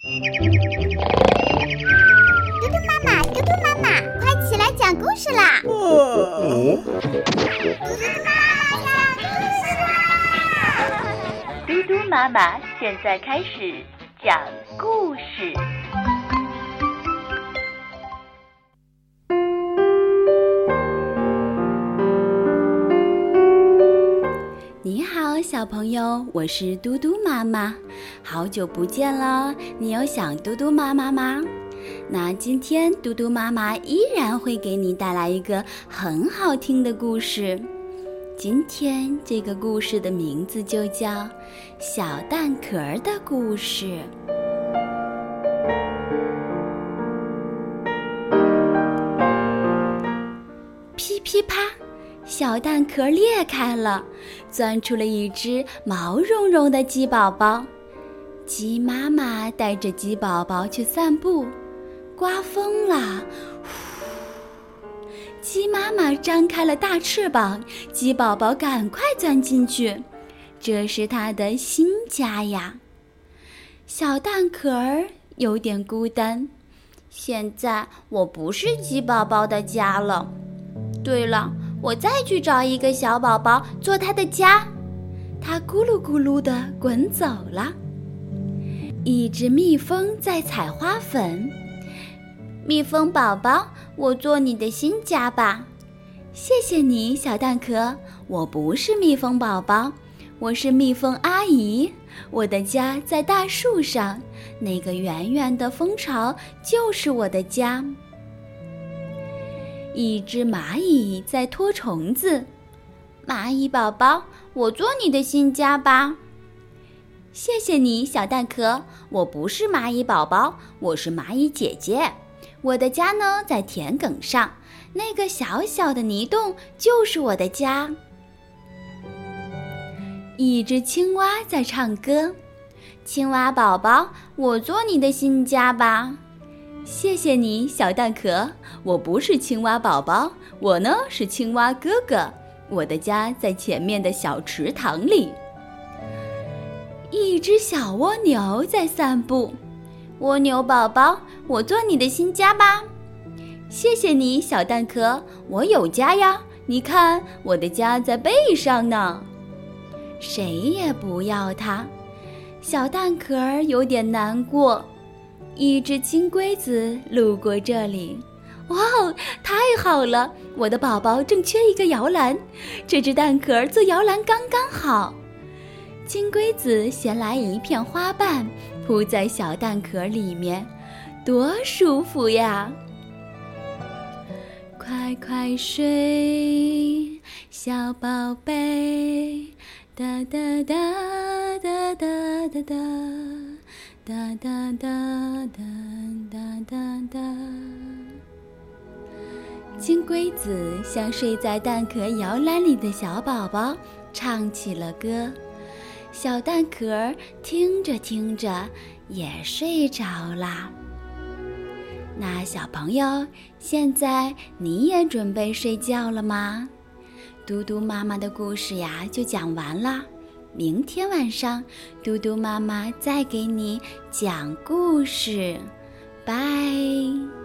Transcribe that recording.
嘟嘟妈妈，嘟嘟妈妈，快起来讲故事啦！嘟嘟妈妈讲故事啦！ 嘟嘟妈妈现在开始讲故事。 你好，小朋友，我是嘟嘟妈妈，好久不见了，你有想嘟嘟妈妈吗？那今天嘟嘟妈妈依然会给你带来一个很好听的故事。今天这个故事的名字就叫《小蛋壳的故事》。噼噼啪，小蛋壳裂开了，钻出了一只毛茸茸的鸡宝宝。鸡妈妈带着鸡宝宝去散步，刮风了，鸡妈妈张开了大翅膀，鸡宝宝赶快钻进去，这是它的新家呀。小蛋壳儿有点孤单，现在我不是鸡宝宝的家了。对了，我再去找一个小宝宝做他的家。他咕噜咕噜地滚走了。一只蜜蜂在采花粉。蜜蜂宝宝，我做你的新家吧。谢谢你，小蛋壳。我不是蜜蜂宝宝，我是蜜蜂阿姨。我的家在大树上，那个圆圆的蜂巢就是我的家。一只蚂蚁在拖虫子。蚂蚁宝宝，我做你的新家吧。谢谢你，小蛋壳。我不是蚂蚁宝宝，我是蚂蚁姐姐。我的家呢，在田埂上，那个小小的泥洞就是我的家。一只青蛙在唱歌。青蛙宝宝，我做你的新家吧。谢谢你，小蛋壳。我不是青蛙宝宝，我呢是青蛙哥哥。我的家在前面的小池塘里。一只小蜗牛在散步。蜗牛宝宝，我做你的新家吧。谢谢你，小蛋壳。我有家呀，你看我的家在背上呢。谁也不要它。小蛋壳儿有点难过。一只金龟子路过这里。哇哦，太好了，我的宝宝正缺一个摇篮，这只蛋壳做摇篮刚刚好。金龟子衔来一片花瓣，铺在小蛋壳里面，多舒服呀！快快睡，小宝贝，哒哒哒哒哒哒哒哒哒哒哒哒哒。金龟子向睡在蛋壳摇篮里的小宝宝唱起了歌。小蛋壳听着听着也睡着啦。那小朋友，现在你也准备睡觉了吗？嘟嘟妈妈的故事呀就讲完啦。明天晚上嘟嘟妈妈再给你讲故事，拜。